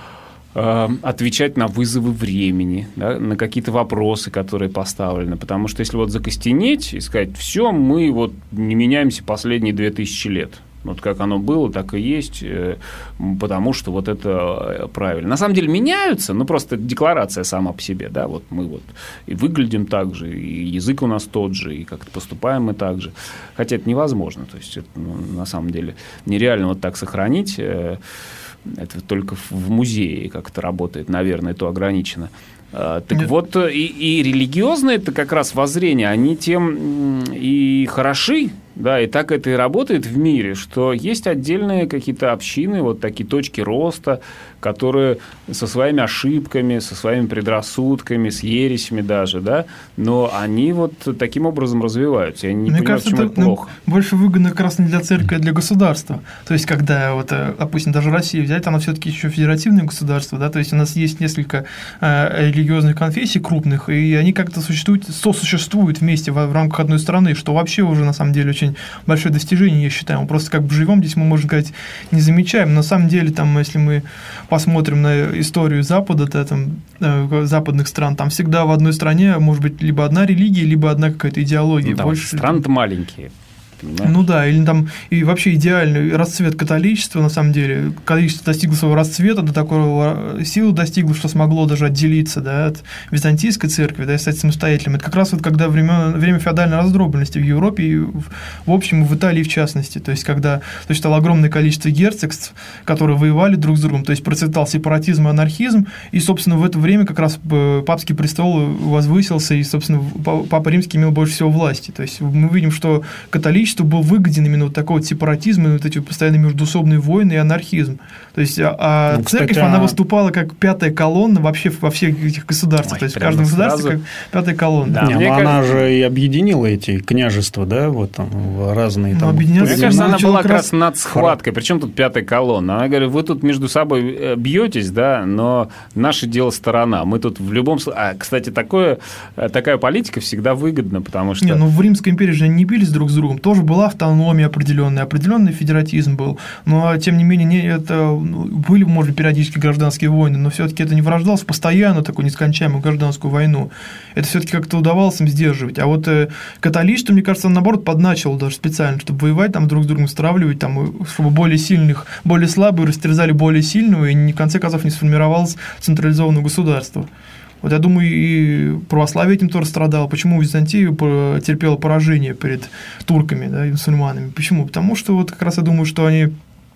э, отвечать на вызовы времени, да? На какие-то вопросы, которые поставлены. Потому что если вот закостенеть и сказать, все, мы вот не меняемся последние две тысячи лет. Вот как оно было, так и есть, потому что вот это правильно. На самом деле меняются, но просто декларация сама по себе, да, вот мы вот и выглядим так же, и язык у нас тот же, и как-то поступаем мы так же. Хотя это невозможно, то есть это, ну, на самом деле нереально вот так сохранить, это только в музее как-то работает, наверное, то ограничено. Так Нет. вот, и, и религиозные это как раз воззрения, они тем и хороши, Да, и так это и работает в мире, что есть отдельные какие-то общины, вот такие точки роста, которые со своими ошибками, со своими предрассудками, с ересями даже, да, но они вот таким образом развиваются. Я не Мне понимаю, кажется, почему это это плохо. Ну, больше выгодно как раз не для церкви, а для государства. То есть, когда, вот, допустим, даже Россию взять, она все-таки еще федеративное государство, да, то есть у нас есть несколько э, религиозных конфессий крупных, и они как-то существуют, сосуществуют вместе в, в рамках одной страны, что вообще уже на самом деле очень большое достижение, я считаю. Мы просто как бы живем здесь, мы, можно сказать, не замечаем. Но на самом деле, там, если мы посмотрим на историю Запада, да, там, э, западных стран, там всегда в одной стране может быть либо одна религия, либо одна какая-то идеология. Ну, больше... Страны-то маленькие. Понимаешь? Ну да, или там и вообще идеальный расцвет католичества, на самом деле, католичество достигло своего расцвета, до такого силы достигло, что смогло даже отделиться, да, от византийской церкви, да, и стать самостоятельным. Это как раз вот когда время, время феодальной раздробленности в Европе, и в, в общем, и в Италии в частности, то есть когда то есть, стало огромное количество герцогств, которые воевали друг с другом, то есть процветал сепаратизм и анархизм, и, собственно, в это время как раз папский престол возвысился, и, собственно, Папа Римский имел больше всего власти. То есть мы видим, что католичество был выгоден именно вот такой вот сепаратизм, и вот эти вот постоянные междусобные войны и анархизм. То есть, а ну, церковь, кстати, она а... выступала как пятая колонна вообще во всех этих государствах. Ой, то есть, в каждом государстве сразу... как пятая колонна. Да, не, но кажется... она же и объединила эти княжества, да, вот там разные там... Мне кажется, она была как раз над схваткой. Причем тут пятая колонна? Она говорит, вы тут между собой бьетесь, да, но наше дело сторона. Мы тут в любом случае... А, кстати, такое, такая политика всега выгодна, потому что... Не, ну в Римской империи же они не бились друг с другом, тоже была автономия определенная, определенный федератизм был, но тем не менее не, это были, может, периодически гражданские войны, но все-таки это не вырождалось в постоянно такую нескончаемую гражданскую войну. Это все-таки как-то удавалось им сдерживать. А вот католичество, мне кажется, наоборот подначило даже специально, чтобы воевать там друг с другом, стравливать, там, чтобы более сильных, более слабые растерзали более сильного, и в конце концов не сформировалось централизованное государство. Вот я думаю, и православие этим тоже страдало. Почему Византия терпела поражение перед турками, да, и мусульманами? Почему? Потому что вот как раз я думаю, что они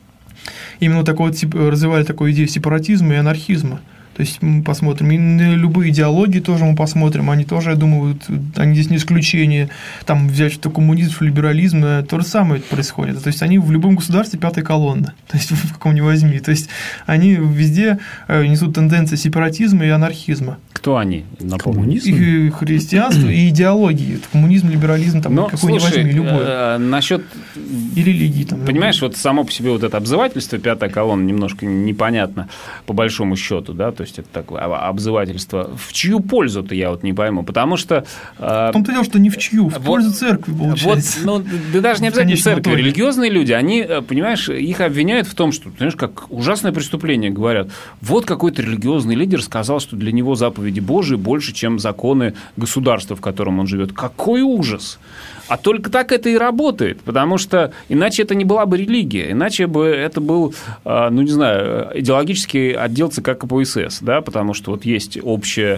именно такой вот развивали такую идею сепаратизма и анархизма. То есть мы посмотрим, и на любые идеологии тоже мы посмотрим, они тоже, я думаю, они здесь не исключение, там взять что коммунизм, либерализм, то же самое происходит. То есть они в любом государстве пятая колонна, то есть в каком ни возьми. То есть они везде несут тенденции сепаратизма и анархизма. Кто они? Коммунизм? И христианство, и идеологии. Коммунизм, либерализм, там, но, какой слушай, ни возьми, любой. Э, насчет... И религии. Там, понимаешь, любой. Вот само по себе вот это обзывательство, пятая колонна, немножко непонятно, по большому счету, да, то есть это такое обзывательство. В чью пользу-то я вот не пойму, потому что... Э, в том-то дело, что не в чью, в вот, пользу церкви, получается. Вот, ну, да даже не обязательно церкви. Итоге. Религиозные люди, они, понимаешь, их обвиняют в том, что, понимаешь, как ужасное преступление, говорят, вот какой-то религиозный лидер сказал, что для него заповеди Божии больше, чем законы государства, в котором он живет. Какой ужас! А только так это и работает, потому что иначе это не была бы религия, иначе бы это был, ну, не знаю, идеологический отдел ЦК КПСС, да, потому что вот есть общее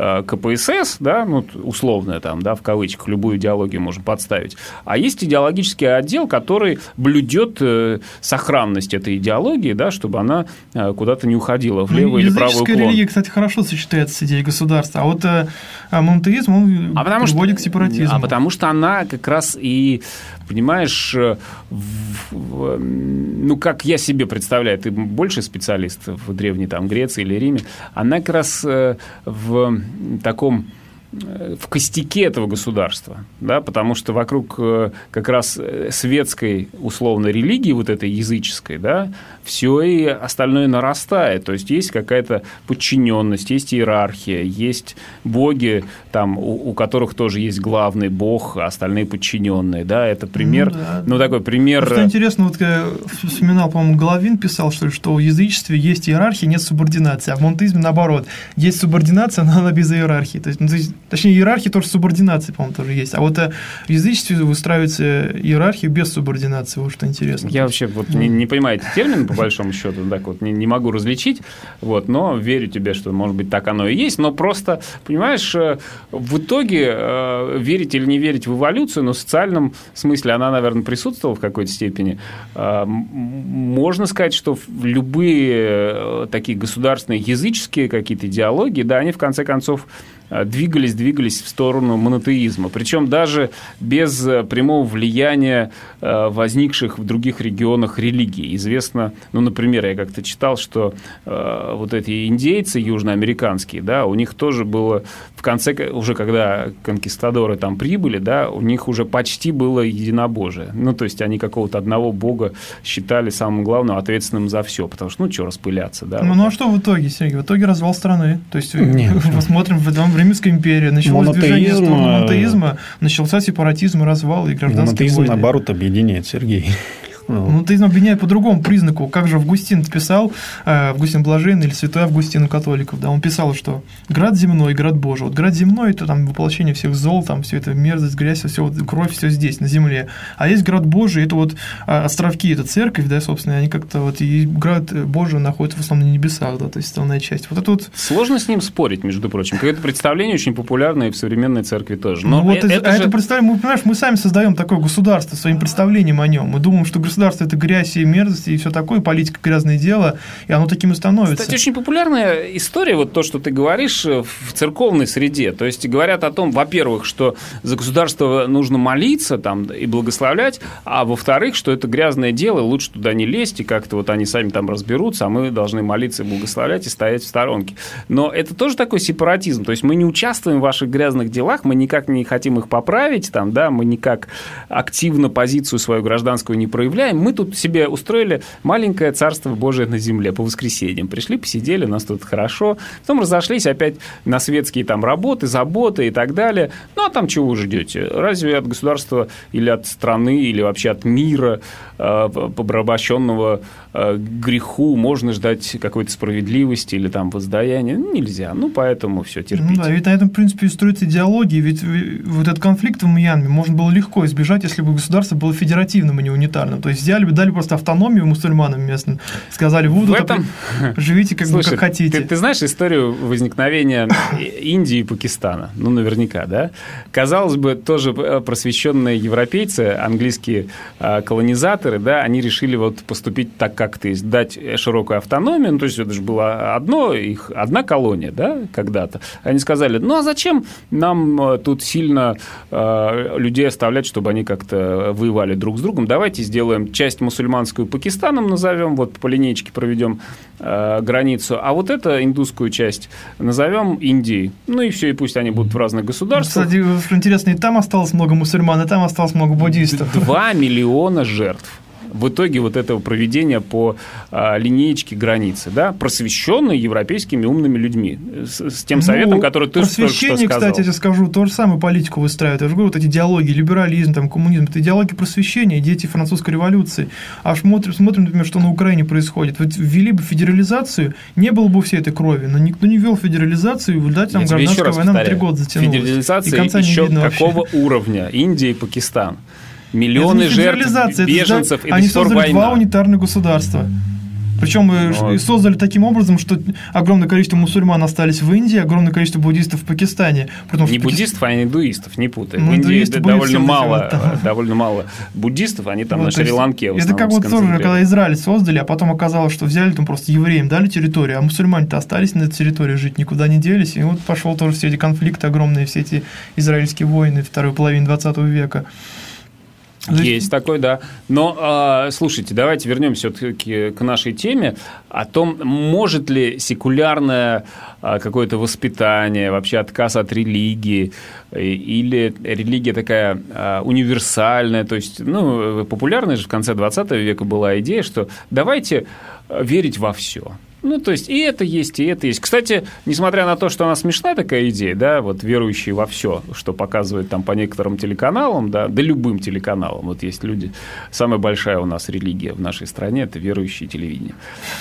КПСС, да, ну, условное там, да, в кавычках, любую идеологию можем подставить, а есть идеологический отдел, который блюдет сохранность этой идеологии, да, чтобы она куда-то не уходила в левый или правый уклон. Языческая религия, кстати, хорошо сочетается с идеей государства, а вот монотеизм, он а приводит что, к сепаратизму. А потому что она как раз и, понимаешь, в, в, ну, как я себе представляю, ты больше специалист в древней там, Греции или Риме, она как раз в таком... в костяке этого государства, да, потому что вокруг как раз светской условной религии, вот этой языческой, да, все и остальное нарастает, то есть есть какая-то подчиненность, есть иерархия, есть боги, там, у, у которых тоже есть главный бог, а остальные подчиненные, да, это пример, ну, да. ну такой пример... Что интересно, вот я вспоминал, по-моему, Головин писал, что, что в язычестве есть иерархия, нет субординации, а в монотеизме наоборот, есть субординация, но она без иерархии, то есть, ну, то есть точнее, иерархия тоже субординация, по-моему, тоже есть. А вот в язычестве выстраивается иерархия без субординации. Вот что интересно. Я вообще вот не, не понимаю эти термины, по большому счету, так вот не, не могу различить, вот, но верю тебе, что, может быть, так оно и есть. Но просто, понимаешь, в итоге э, верить или не верить в эволюцию, но в социальном смысле она, наверное, присутствовала в какой-то степени. Э, можно сказать, что любые такие государственные языческие какие-то идеологии, да, они, в конце концов, двигались, двигались в сторону монотеизма. Причем даже без прямого влияния возникших в других регионах религий. Известно, ну, например, я как-то читал, что вот эти индейцы южноамериканские, да, у них тоже было в конце, уже когда конкистадоры там прибыли, да, у них уже почти было единобожие. Ну, то есть они какого-то одного бога считали самым главным, ответственным за все, потому что, ну, что распыляться, да. Ну, вот ну а что в итоге, Сергей? В итоге развал страны. То есть мы смотрим, в Римской империи началось движение в сторону монотеизма, начался сепаратизм и развал, и гражданские монотеизм, войны. наоборот, объединяет, Сергей. Монотеизм объединяет по другому признаку. Как же Августин писал, Августин Блаженный или святой Августин у католиков, да, он писал, что град земной, град Божий. Вот град земной – это там воплощение всех зол, там все это мерзость, грязь, все, вот, кровь, все здесь, на земле. А есть град Божий, это вот островки, это церковь, да, собственно, они как-то вот, и град Божий находится в основном на небесах, да, то есть основная часть. Вот это вот... Сложно с ним спорить, между прочим. Какое-то представление очень популярное и в современной церкви тоже. Но ну, вот это, это, это, же... же... это представление, мы, понимаешь, мы сами создаем такое государство своим представлением о нем. Мы думаем, что государство – это грязь и мерзость, и все такое, политика – грязное дело, и оно таким и становится. Кстати, очень популярная история, вот то, что ты говоришь, в церковной среде. То есть говорят о том, во-первых, что за государство нужно молиться там, и благословлять, а во-вторых, что это грязное дело, лучше туда не лезть, и как-то вот они сами там разберутся, а мы должны молиться и благословлять и стоять в сторонке. Но это тоже такой сепаратизм. То есть мы не участвуем в ваших грязных делах, мы никак не хотим их поправить, там, да, мы никак активно позицию свою гражданскую не проявляем. Мы тут себе устроили маленькое царство Божие на земле по воскресеньям. Пришли, посидели, у нас тут хорошо. Потом разошлись опять на светские там работы, заботы и так далее. Ну, а там чего вы ждете? Разве от государства или от страны, или вообще от мира, э, порабощенного э, греху можно ждать какой-то справедливости или там воздаяния? Нельзя. Ну, поэтому все, терпите. Ну, да, ведь на этом, в принципе, и строится идеология. Ведь вот этот конфликт в Мьянме можно было легко избежать, если бы государство было федеративным, а не унитарным. То есть взяли бы, дали просто автономию мусульманам местным, сказали, вы тут этом... живите как, Слушай, бы, как хотите. Ты, ты знаешь историю возникновения Индии и Пакистана? Ну, наверняка, да? Казалось бы, тоже просвещенные европейцы, английские колонизаторы, да, они решили вот поступить так, как ты, дать широкую автономию, ну, то есть это же было одно, их, одна колония, да, когда-то. Они сказали, ну, а зачем нам тут сильно э, людей оставлять, чтобы они как-то воевали друг с другом? Давайте сделаем часть мусульманскую Пакистаном назовем, вот по линейке проведем э, границу, а вот эту индусскую часть назовем Индией. Ну и все, и пусть они будут в разных государствах. Кстати, интересно, и там осталось много мусульман, и там осталось много буддистов. Два миллиона жертв в итоге вот этого проведения по а, линеечке границы, да, просвещенные европейскими умными людьми, с, с тем советом, ну, который ты только что сказал. Просвещение, кстати, я тебе скажу, то же самое политику выстраивает. Я же говорю, вот эти идеологии, либерализм, там, коммунизм, это идеологии просвещения, дети французской революции. А смотрим, смотрим, например, что на Украине происходит. Вот ввели бы федерализацию, не было бы всей этой крови, но никто не ввел федерализацию, и в результате там гражданская война на три года затянулась. Федерализация еще какого вообще. уровня? Индия и Пакистан. Миллионы жертв, беженцев, это, и они создали война. Два унитарных государства. Причем вот. создали таким образом, что огромное количество мусульман остались в Индии, огромное количество буддистов в Пакистане. Потому, не буддистов, Паки... а индуистов, не путай. Ну, в Индии довольно мало, вот довольно мало буддистов, они там вот, на Шри-Ланке в основном. Это как вот тоже, когда Израиль создали, а потом оказалось, что взяли там просто евреям, дали территорию, а мусульмане-то остались на этой территории жить, никуда не делись. И вот пошел тоже все эти конфликты огромные, все эти израильские войны второй половины двадцатого века. Есть такой, да. Но, слушайте, давайте вернемся все-таки к нашей теме о том, может ли секулярное какое-то воспитание, вообще отказ от религии, или религия такая универсальная, то есть, ну, популярная же в конце двадцатого века была идея, что давайте верить во все. Ну, то есть, и это есть, и это есть. Кстати, несмотря на то, что она смешная такая идея, да, вот верующие во все, что показывают там по некоторым телеканалам, да, да любым телеканалам. Вот есть люди, самая большая у нас религия в нашей стране – это верующие телевидение.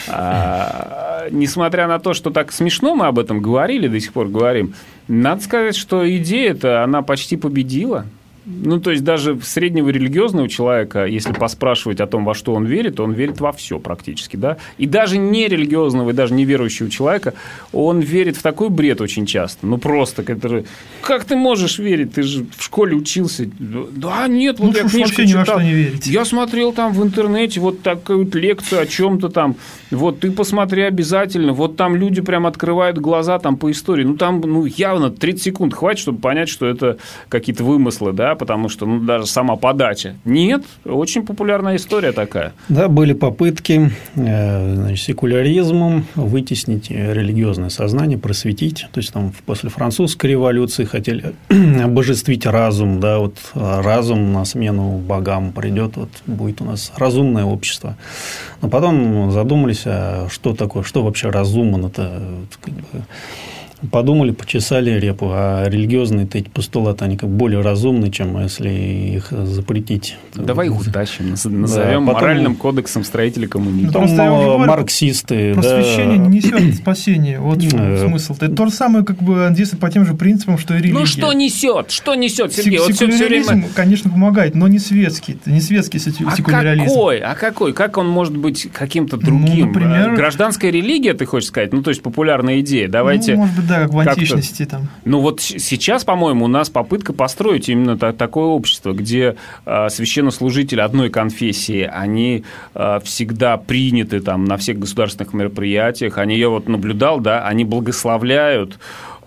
А, несмотря на то, что так смешно мы об этом говорили, до сих пор говорим, надо сказать, что идея-то, она почти победила. Ну, то есть даже среднего религиозного человека, если поспрашивать о том, во что он верит, он верит во все практически, да. И даже нерелигиозного, и даже неверующего человека, он верит в такой бред очень часто. Ну, просто, который... Как ты можешь верить? Ты же в школе учился. Да, нет, вот ну, я книжку читал. Ни во что не верите. Я смотрел там в интернете вот такую вот лекцию о чем-то там. Вот ты посмотри обязательно. Вот там люди прям открывают глаза там по истории. Ну, там ну, явно тридцать секунд хватит, чтобы понять, что это какие-то вымыслы, да, потому что ну, даже сама подача. Нет, очень популярная история такая. Да, были попытки значит, секуляризмом вытеснить религиозное сознание, просветить. То есть, там, после французской революции хотели обожествить разум, да, вот разум на смену богам придет, вот будет у нас разумное общество. Но потом задумались, а что такое, что вообще разумно, это как бы... Подумали, почесали репу, а религиозные-то эти постулаты, они как более разумны, чем если их запретить. Давай их утащим, назовем да, потом... моральным кодексом строителей коммунизма. Потом говорю, марксисты. Просвещение да... не несет спасения, вот смысл. Это то же самое, как бы действует по тем же принципам, что и религия. Ну что несет? Что несет, Сергей? Вот секуляризм, время... конечно, помогает, но не светский, не светский секуляризм. А какой? А какой? Как он может быть каким-то другим? Ну, например... Гражданская религия, ты хочешь сказать? Ну, то есть популярная идея. Давайте. Ну, может быть, да. Как в античности там. Ну, вот сейчас, по-моему, у нас попытка построить именно та- такое общество, где э, священнослужители одной конфессии, они э, всегда приняты там на всех государственных мероприятиях, они, я вот наблюдал, да, они благословляют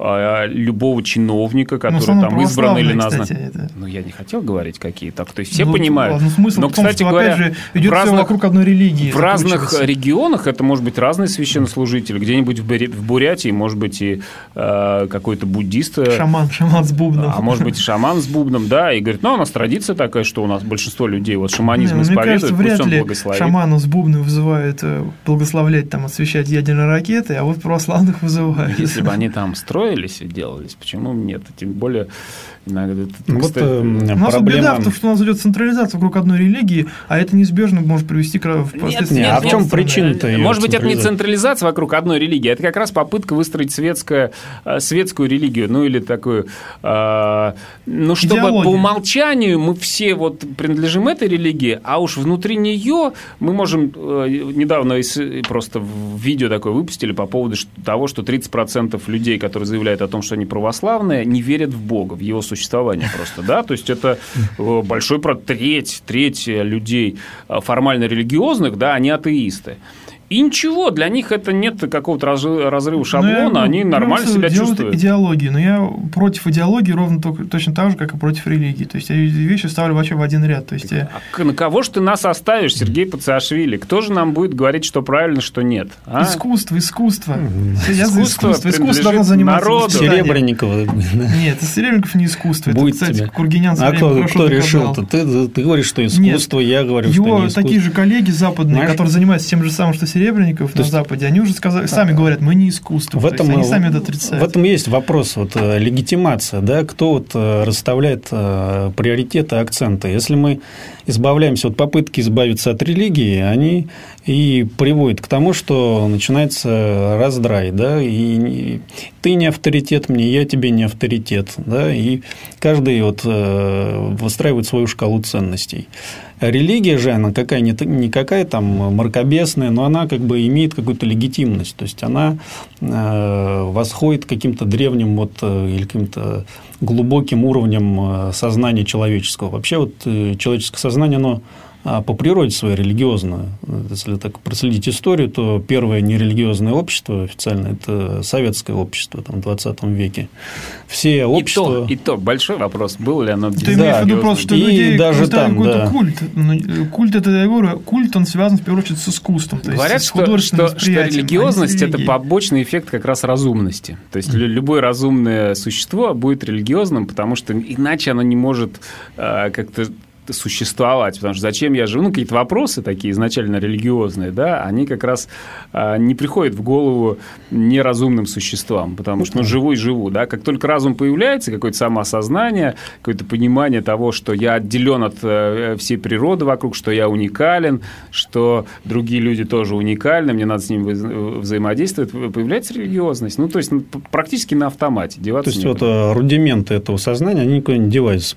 любого чиновника, который там избран или назначен. Ну, я не хотел говорить какие так. То есть все ну, понимают. Ладно, смысл но, в том, кстати что, говоря, опять же, идет в разных, все вокруг одной религии. В разных регионах это может быть разные священнослужители. Где-нибудь в Бурятии может быть и э, какой-то буддист. Шаман, шаман с бубном. А может быть шаман с бубном, да. И говорит, ну, у нас традиция такая, что у нас большинство людей вот шаманизм не, исповедует, мне кажется, пусть он вряд благословит. Ли шаману с бубном вызывают благословлять, там, освещать ядерные ракеты, а вот православных вызывают. Если бы они там строились и делали, почему нет? Тем более иногда... Вот, кстати, э, у нас проблема... беда в том, что у нас идет централизация вокруг одной религии, а это неизбежно может привести к... Нет, нет, а в чем причина-то? Может быть, это не централизация вокруг одной религии, это как раз попытка выстроить светское, светскую религию, ну или такую... Э, ну, чтобы идеология. По умолчанию мы все вот принадлежим этой религии, а уж внутри нее мы можем... Э, недавно просто видео такое выпустили по поводу того, что тридцать процентов людей, которые заявляют о том, что они православные, не верят в Бога, в его существование просто, да, то есть это большой процент, треть, треть людей формально религиозных, да, они атеисты. И ничего, для них это нет какого-то разрыва шаблона, я, они нормально себя чувствуют. Идеологии, но я против идеологии ровно только, точно так же, как и против религии. То есть я вещи ставлю вообще в один ряд. То есть я... А на кого же ты нас оставишь, Сергей Пациашвили? Кто же нам будет говорить, что правильно, что нет? А? Искусство, искусство. Mm-hmm. Я за искусство. Искусство должно заниматься народу. Серебренникова. Нет, Серебренников не искусство. Будет это, кстати, тебе. Кургинян А кто, кто решил-то? Ты, ты говоришь, что искусство, нет, я говорю, его что не искусство. Такие же коллеги западные, Знаешь, которые занимаются тем же самым, что Серебренников на есть... Западе, они уже сказали, сами говорят, мы не искусство. В этом, они сами это отрицают. В этом есть вопрос, вот, легитимация, да, кто вот расставляет приоритеты, акценты. Если мы избавляемся от попытки избавиться от религии, они и приводят к тому, что начинается раздрай, да, и ты не авторитет мне, я тебе не авторитет, да, и каждый вот выстраивает свою шкалу ценностей. Религия же, она какая, не, не какая там мракобесная, но она как бы имеет какую-то легитимность, то есть она э, восходит к каким-то древним вот, или каким-то глубоким уровням сознания человеческого. Вообще вот человеческое сознание, оно по природе своей религиозное. Если так проследить историю, то первое нерелигиозное общество официально – это советское общество там, в двадцатом веке. Все общества… И то, и то большой вопрос, было ли оно действительно. Ты имеешь в виду просто, что и людей даже там, какой-то да. культ. Культ, это, я говорю, культ, он связан в первую очередь с искусством. То Говорят, есть, что, что, что религиозность – это побочный эффект как раз разумности. То есть, mm. любое разумное существо будет религиозным, потому что иначе оно не может э, как-то существовать, потому что зачем я живу, ну, какие-то вопросы такие изначально религиозные, да, они как раз а, не приходят в голову неразумным существам, потому что, ну, живу и живу, да, как только разум появляется, какое-то самоосознание, какое-то понимание того, что я отделен от э, всей природы вокруг, что я уникален, что другие люди тоже уникальны, мне надо с ними вза- взаимодействовать, появляется религиозность, ну, то есть, ну, практически на автомате, деваться То есть, некуда. Вот рудименты этого сознания, они никуда не деваются.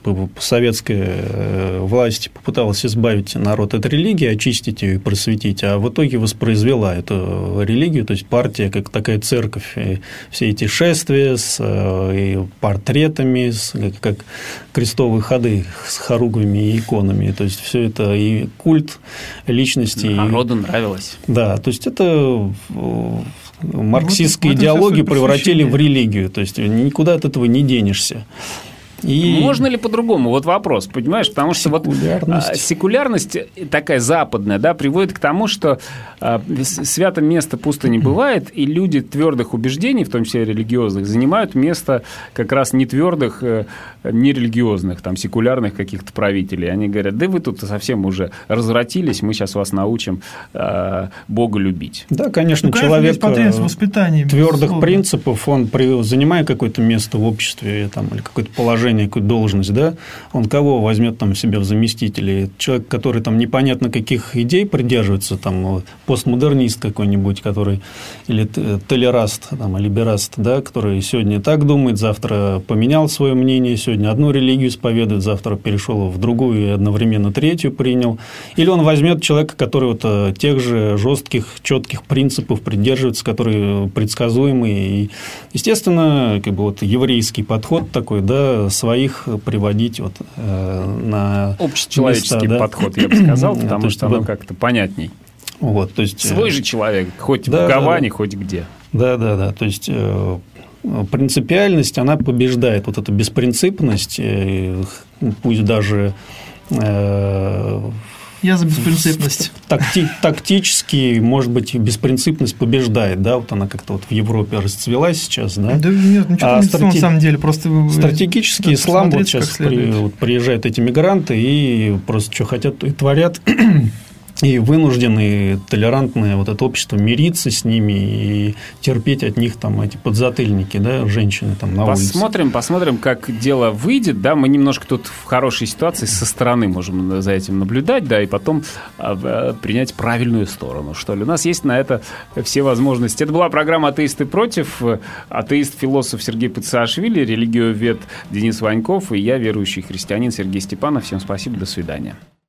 Советская власть попыталась избавить народ от религии, очистить ее и просветить, а в итоге воспроизвела эту религию, то есть партия как такая церковь, и все эти шествия с и портретами, с, как крестовые ходы с хоругвями и иконами, то есть все это и культ личности. Народу нравилось. Да, то есть это марксистскую вот, идеологию превратили в религию, то есть никуда от этого не денешься. И... Можно ли по-другому? Вот вопрос, понимаешь? Потому что секулярность, вот, секулярность такая западная, да, приводит к тому, что а, свято место пусто не бывает, и люди твердых убеждений, в том числе религиозных, занимают место как раз не твердых, не религиозных, там, секулярных каких-то правителей. Они говорят, да вы тут совсем уже развратились, мы сейчас вас научим а, Бога любить. Да, конечно, ну, человек твердых принципов, он, при, занимая какое-то место в обществе там, или какое-то положение, какую должность, да, он кого возьмет там себе в заместители? Человек, который там непонятно каких идей придерживается, там постмодернист какой-нибудь, который или толераст, там, либераст, да, который сегодня так думает, завтра поменял свое мнение, сегодня одну религию исповедует, завтра перешел в другую и одновременно третью принял. Или он возьмет человека, который вот тех же жестких, четких принципов придерживается, которые предсказуемые. И, естественно, как бы вот еврейский подход такой, да, своих приводить вот, э, на общечеловеческий места, да? подход, я бы сказал, потому да, что оно как-то понятней. Вот, то есть, свой же человек, хоть да, в Гаване, да, хоть где. Да, да, да. То есть э, принципиальность, она побеждает вот эту беспринципность, э, пусть даже э, я за беспринципность. Такти, тактически, может быть, беспринципность побеждает, да, вот она как-то вот в Европе расцвела сейчас, да. Да нет, ничего а не страти... на самом деле, просто стратегический ислам вот сейчас при, вот приезжают эти мигранты и просто что хотят, то и творят. И вынуждены толерантное вот это общество мириться с ними и терпеть от них там эти подзатыльники, да, женщины там на улице. Посмотрим, посмотрим, как дело выйдет, да, мы немножко тут в хорошей ситуации со стороны можем за этим наблюдать, да, и потом а, принять правильную сторону, что ли. У нас есть на это все возможности. Это была программа «Атеисты против», атеист-философ Сергей Пациашвили, религиовед Денис Ваньков и я, верующий христианин Сергей Степанов. Всем спасибо, до свидания.